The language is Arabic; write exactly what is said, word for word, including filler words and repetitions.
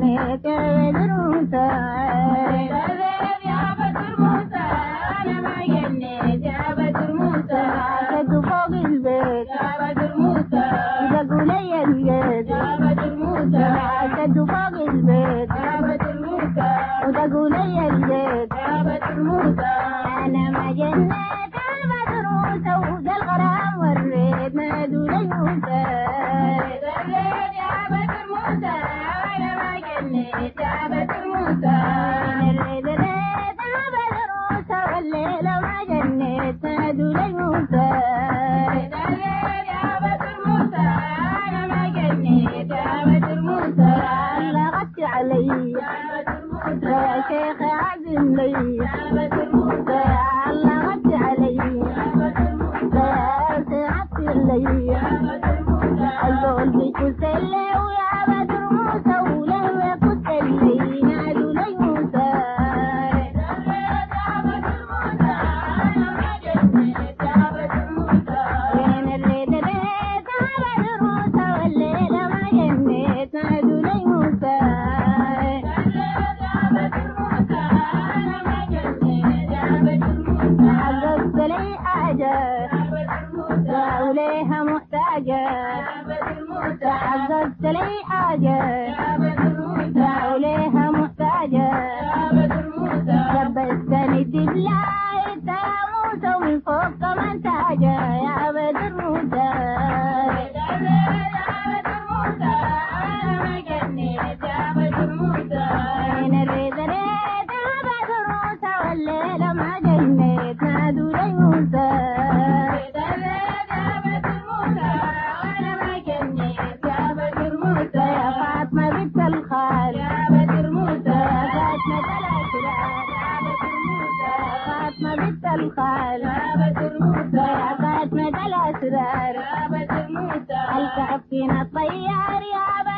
جنيت يا بدر موسى يا بدر موسى أنا ما جنيت يا بدر موسى كنت فوق البيت يا بدر موسى يقول لي الجيت يا بدر موسى كنت فوق البيت يا بدر موسى وتقول لي الجيت يا بدر موسى أنا ما جنيت يا بدر موسى وذا الغرام والريت نادوا لي موسى يا بدر موسى أنا ما جنيت يا بدر موسى الريت ريت يا بدر موسى والليلة ما جنيت نادوا لي موسى يا بدر موسى أنا ما جنيت يا بدر موسى الله غطي علي يا بدر موسى يا شيخ عزم لي يا بدر موسى الله غطي علي يا بدر موسى يا سيغطي لي يا بدر موسى القول بكسلي ويا بدر موسى وله يكسلي نادوا لي موسى يا بدر موسى أنا ما جنيت يا بدر موسى وين الريد ريد يا بدر موسى والليلة ما جنيت نادوا لي موسى يا بدر موسى أنا ما جنيت يا بدر موسى حققت لي حاجة يا بدر موسى وليها محتاجة يا بدر موسى حققت لي حاجة يا بدر موسى وليها محتاجة يا بدر موسى لبستني الدبلاء انت يا موسى ومن فوق كمان تاجة يا بدر موسى يا بدر موسى أنا ما جنيت يا بدر موسى وين الريد ريد يا بدر موسى والليلة ما جنيت نادوا لي موسى يا بدر موسى وأنا ما جنيت يا بدر موسى يا فاطمة بنت الخال يا بدر موسى يا فاطمة بنت الخال يا بدر موسى يا فاطمة الأسرار يا بدر موسى الكعب فينا الطيار يا بدر